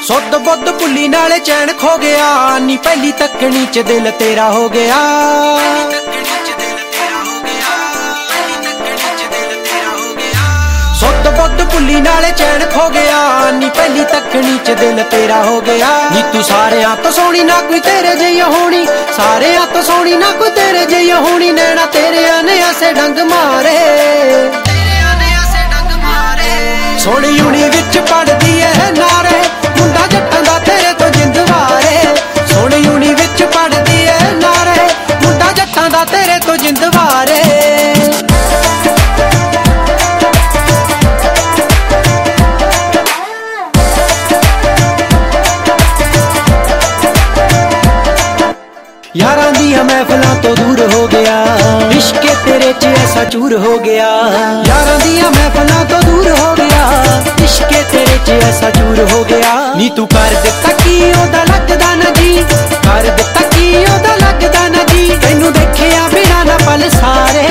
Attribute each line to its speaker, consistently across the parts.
Speaker 1: ਸੁੱਧ ਬੁੱਧ ਭੁੱਲੀ ਨਾਲੇ ਚੈਨ ਖੋ ਗਿਆ ਨੀ ਪਹਿਲੀ ਤੱਕਣੀ ਚ ਦਿਲ ਤੇਰਾ ਹੋ ਗਿਆ। ਸੁੱਧ ਬੁੱਧ ਭੁੱਲੀ ਨਾਲੇ ਚੈਨ ਖੋ ਗਿਆ ਨੀ ਪਹਿਲੀ ਤੱਕਣੀ ਚ ਦਿਲ ਤੇਰਾ ਹੋ ਗਿਆ। ਨੀ ਤੂੰ ਸਾਰਿਆਂ ਤੋਂ ਸੋਹਣੀ ਨਾ ਕੋਈ ਤੇਰੇ ਜਿਹੀ ਹੋਣੀ, ਸਾਰਿਆਂ ਤੋਂ ਸੋਹਣੀ ਨਾ ਕੋਈ ਤੇਰੇ ਜਿਹੀ ਹੋਣੀ। ਨੈਣਾ ਤੇਰਿਆਂ ਨੇ ਐਸੇ ਡੰਗ ਮਾਰੇ, ਸੋਹਣੀ ਯੂਨੀ ਵਿੱਚ ਪੜਦੀ ਐ ਨਾਰੇ, ਮੁੰਡਾ ਜੱਟਾਂ ਦਾ ਤੇਰੇ ਤੋਂ ਜਿੰਦ ਵਾਰੇ। ਸੋਹਣੀ ਯੂਨੀ ਵਿੱਚ ਪੜਦੀ ਐ ਨਾਰੇ, ਮੁੰਡਾ ਜੱਟਾਂ ਦਾ ਤੇਰੇ ਤੋਂ ਜਿੰਦ ਵਾਰੇ। यारां दियां महफिलां तो दूर हो गया, इश्क तेरे च ऐसा चूर हो गया। यारां दियां महफिलां तो दूर हो गया, इश्क तेरे च ऐसा चूर हो गया। नी तू कर दिता की ओदा लगदा ना जी, कर दिता की ओदा लगदा ना जी। तैनू देखिया बिना ना पल सारे,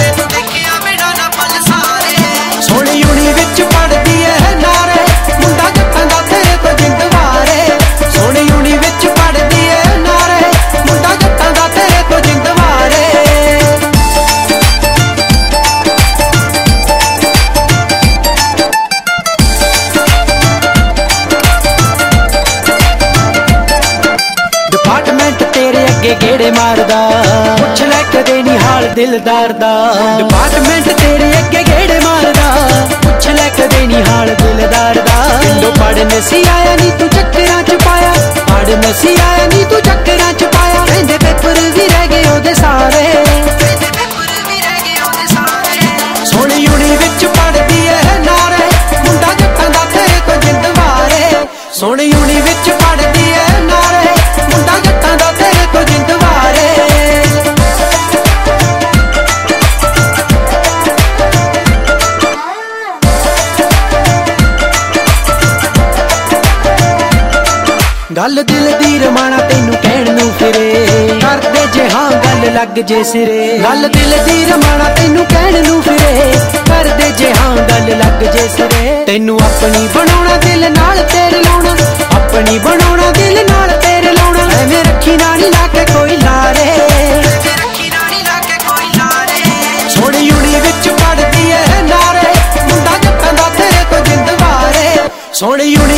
Speaker 1: सोहणी यूनी विच पढ़दी ऐ नारे, मुंडा जट्टां दा तेरे तो जिंद वारे। सोहणी यूनी विच पढ़दी ऐ नारे, मुंडा जट्टां दा तेरे तो जिंद वारे। डिपार्टमेंट तेरे अगे गेड़े मारदा, पुछ लै कदे नी हाल दिलदार दा। डिपार्टमेंट तेरे अगे गेड़े मारदा, पुछ लै कदे नी हाल दिलदार दा। पिंडों पढ़ नसी आया नी तू चक्करां च पाया, पढ़ नसी आया नी तू चक्करां च पाया। कहंदे पेपर भी रह गए ओदे सारे, सोहणी यूनी विच पढ़दी ऐ नारे, मुंडा जट्टां दा तेरे तो जिंद वारे। सोहणी यूनी विच पढ़दी ऐ नारे, मुंडा जट्टां दा तेरे तो जिंद वारे। गल दिल दी रमाना तैनू कहण नू फिरे, करदे जे हां गल लग जे सिरे। गल दिल दी रमाना तैनू कहण नू फिरे, करदे जे हां गल लग जे सिरे। तैनू अपनी बनाउणा दिल नाल तेरे लाउणा, अपनी बनाउणा दिल नाल तेरे लाउणा। एवें रखी ना नी ला के कोई लारे, सोहणी यूनी विच पढ़दी ऐ नारे, मुंडा जट्टां दा तेरे तो जिंद वारे। सोहणी यूनी